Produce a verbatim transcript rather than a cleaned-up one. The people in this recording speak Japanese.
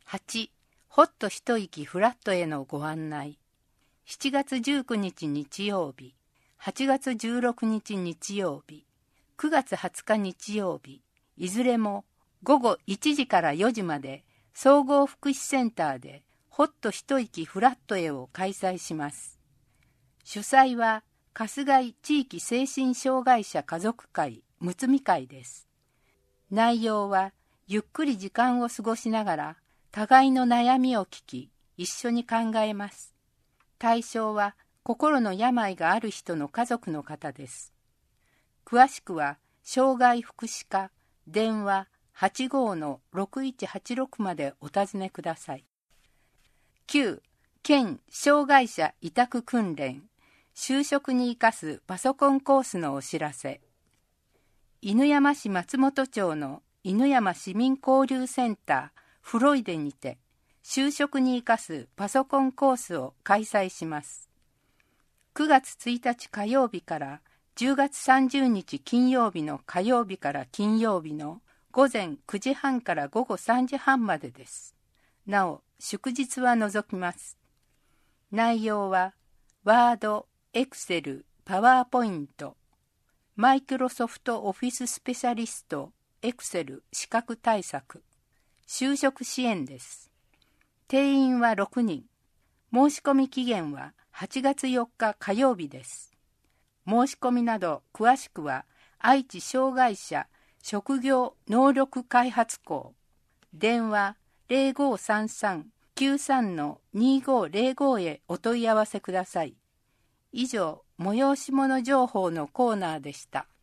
はち. ほっと一息フラットへのご案内。しちがつじゅうくにち日曜日、はちがつじゅうろくにち日曜日、くがつはつか日曜日、いずれもごごいちじからよじまで総合福祉センターでほっと一息フラットへを開催します。主催は春日井地域精神障害者家族会むつみ会です。内容はゆっくり時間を過ごしながら互いの悩みを聞き一緒に考えます。対象は心の病がある人の家族の方です。詳しくは障害福祉課電話 はちごのろくいちはちろく までお尋ねください。きゅう. 県障害者委託訓練就職に生かすパソコンコースのお知らせ。犬山市松本町の犬山市民交流センターフロイデにて就職に生かすパソコンコースを開催します。くがつついたち火曜日からじゅうがつさんじゅうにち金曜日の火曜日から金曜日のごぜんくじはんからごごさんじはんまでです。なお、祝日は除きます。内容は、ワード、エクセル、パワーポイント、マイクロソフトオフィススペシャリスト、エクセル資格対策、就職支援です。定員はろくにん。申し込み期限ははちがつよっか火曜日です。申し込みなど詳しくは愛知障害者職業能力開発校電話 ゼロごさんさんきゅうさんのにごゼロご へお問い合わせください。以上、催し物情報のコーナーでした。